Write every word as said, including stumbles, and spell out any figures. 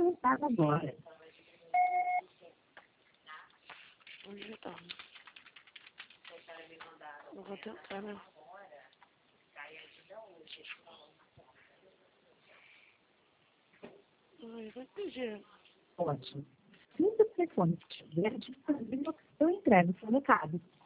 não pago agora. Onde já tá? Eu vou tentar, né? Ai, vai pedir. Ótimo. Se o telefone estiver disponível, eu entrego o seu recado.